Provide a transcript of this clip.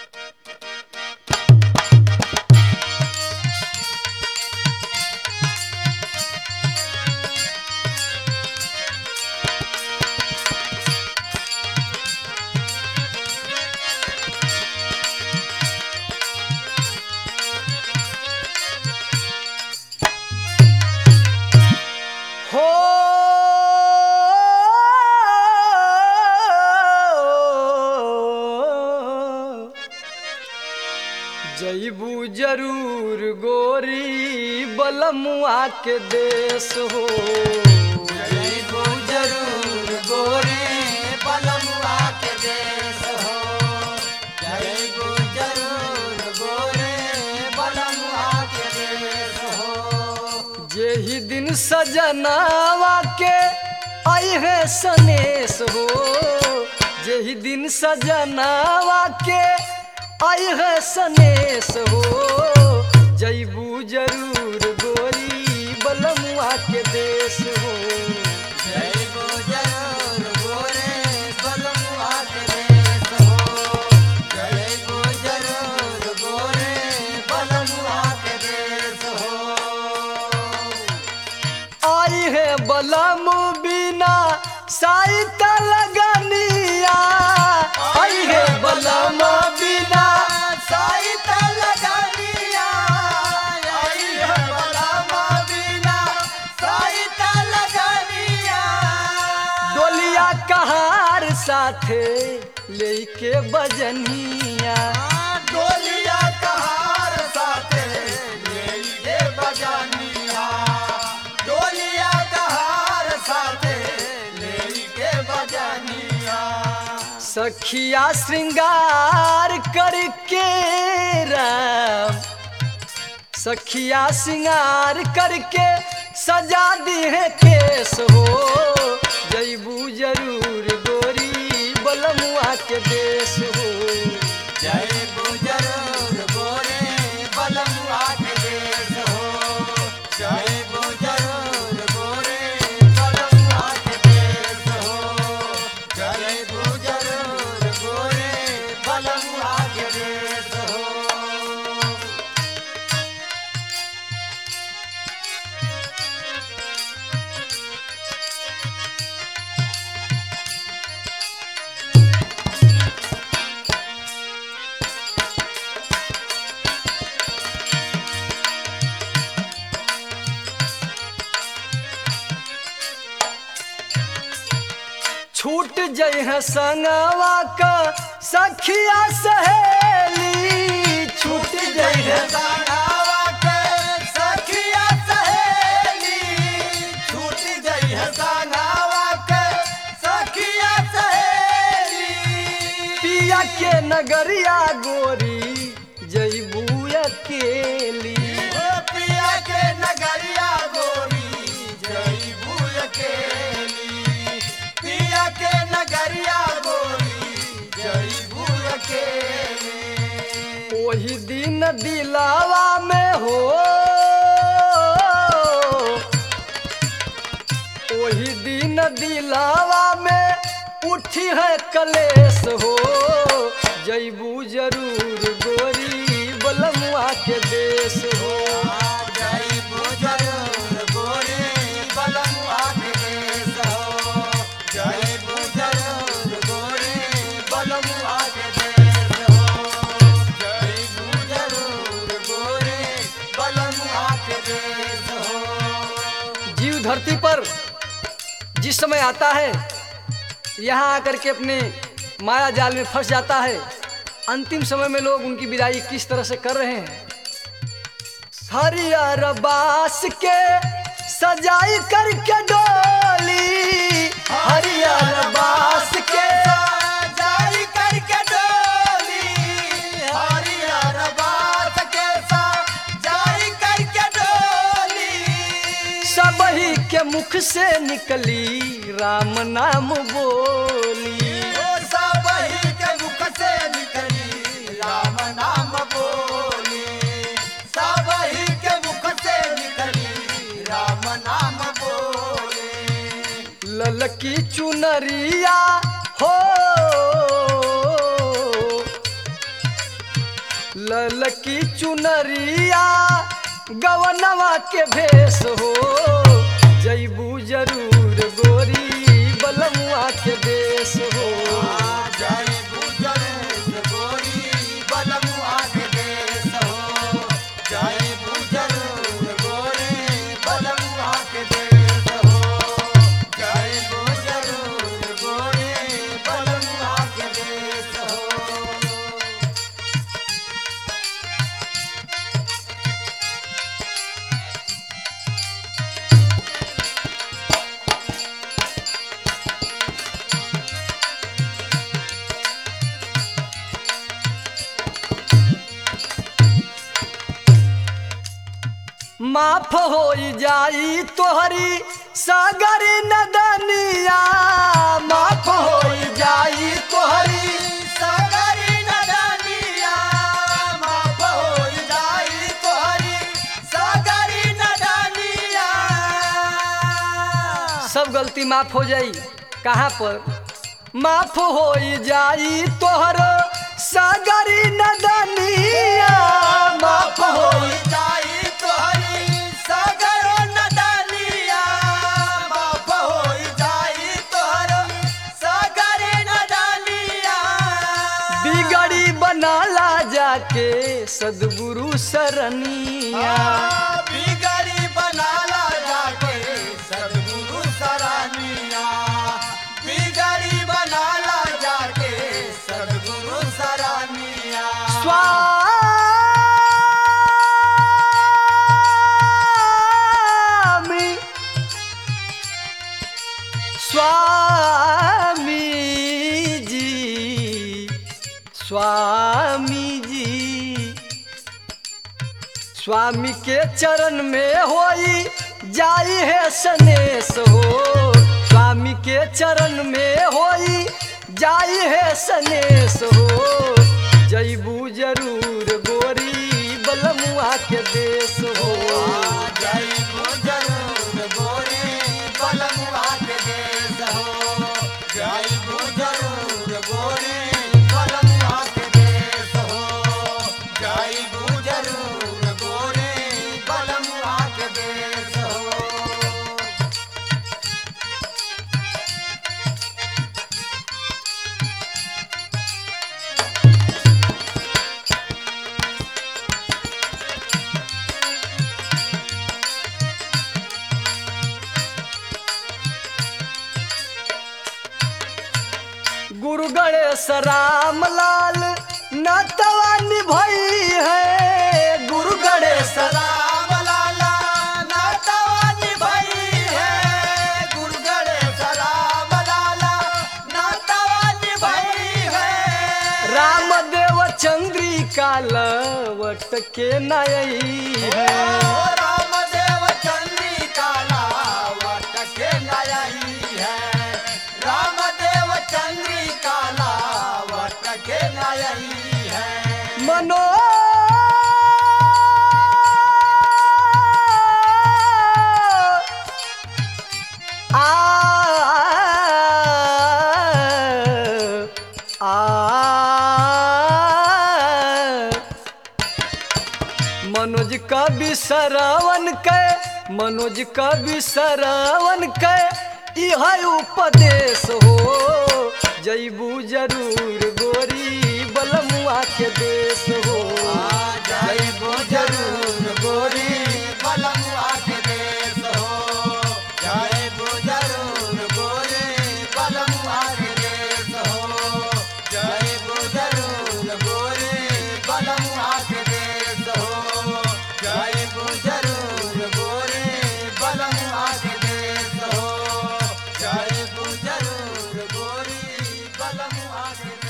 जईबू जरूर गोरी बलमुआ के देश हो। जईबू जरूर गोरी बलमुआ के देश हो। जईबू जरूर गोरी बलमुआ के देश हो। जेही दिन सजनावा के आई है सनेस हो। जेही दिन सजनावा के आई है सनेस हो। जईबू जरूर गोरी बलमुआ के देश हो। जईबू जरूर गोरी बलमुआ के देश हो। जईबू जरूर गोरी बलमुआ के देश हो। आई है बलम बिना साइत लगनिया। आई है बलम बिना साइत लगनिया। आई है बलम बिना साइत लगनिया। डोलिया कहार साथे लेके बजनिया। डोलिया कहार साथे लेके बजनिया। डोलिया कहार साथे लेके बजनिया। सखिया श्रृंगार करके राम सखिया श्रृंगार करके सजा दी है केस हो। जईबू जरूर गोरी बलमुआ के देश हो। जईबू जरूर गोरी बलमुआ के देश हो। जईबू जरूर गोरी बलमुआ के देश हो। जईबू जरूर गोरी बलमुआ के देश हो। छूट जई है संगवा का सखिया सहेली। छूट जई है संगवा के सखिया सहेली। छूट जई है संगवा के सखिया सहेली। पिया के नगरिया गोरी जईबू अकेली। ओ पिया के नगरिया गोरी जईबू अकेली। पिया के नगरिया गोरी जईबू अकेली। ओही दिन दिलावा में हो। ओही दिन दिलावा में उठी है कलेश हो। जईबू जरूर गोरी बलमुआ के देश हो। जईबू जरूर गोरी बलमुआ के देश हो। जईबू जरूर गोरी बलमुआ के देश हो। जईबू जरूर गोरी बलमुआ के देश हो। जीव धरती पर जिस समय आता है यहाँ आकर के अपने माया जाल में फंस जाता है। अंतिम समय में लोग उनकी विदाई किस तरह से कर रहे हैं। हरियर बास के सजाई करके डोली। हरियर बास के सजाई करके डोली। हरियर बास के सजाई करके डोली। सबही के मुख से निकली राम नाम बोली। ओ सबही के मुख से निकली राम नाम बोली। सबही के मुख से निकली राम नाम बोली। ललकी चुनरिया हो। ललकी चुनरिया गवनवा के भेष हो जैबू जरूर गोरी बलमुआ के देश हो। जय बुजरूर गोरी बलमुआ के देश हो। जय बुजरूर गोरी बलमुआ के देश हो। जय बुजरूर गोरी बलमुआ के देश हो। माफ हो जाई तोहरी सागरी नदनिया माफ हो जाई तोहरी सागरी नदनिया माफ हो जाई तोहरी सागरी नदनिया। सब गलती माफ हो जाई। कहाँ पर माफ हो जाई तोहर सागरी नदनिया माफ हो जाई तोहरी सागर नदनिया माफ हो जाई तोहर सागर नदनिया। बिगड़ी बनाला जाके सदगुरु सरनिया बिगड़ी बनाला जाके सदगुरु सरनिया। बिगड़ी बनाला जाके सदगुरु सरनिया। स्वामी जी स्वामी जी स्वामी के चरण में होई जाई है सनेस हो। स्वामी के चरण में होई जाई है सनेस हो जैबू जरूर गोरी बलमुआ के देश हो। जय बुजरूर गोरी बलमुआ के देश हो। जय बुजरूर गोरी बलमुआ के देश हो। जय बुजरूर गोरी बलमुआ के देश हो। गुरु गणेश राम लाल नातवा निभाई है। गुरु गणेश राम लाला नातवा निभाई है। गुरु गणेश राम लाला नातवा निभाई है। रामदेव चंद्रिका लवट के नई है। रामदेव चंद्रिका लावट के नई है। रामदेव चंद्रिका लावट के नई है। मनो मनोज कवि सरवन के मनोज कवि सरवन के इह उपदेश हो जैबू जरूर गोरी बलमुआ के देश हो। जय बुजरूर गोरी बलमुआ के देश हो। जय बुजरूर गोरी बलमुआ के देश हो। जय बुजरूर गोरी बलमुआ के देश हो। जय बुजरूर गोरी बलमुआ के देश हो। जय बुजरूर गोरी बलमुआ के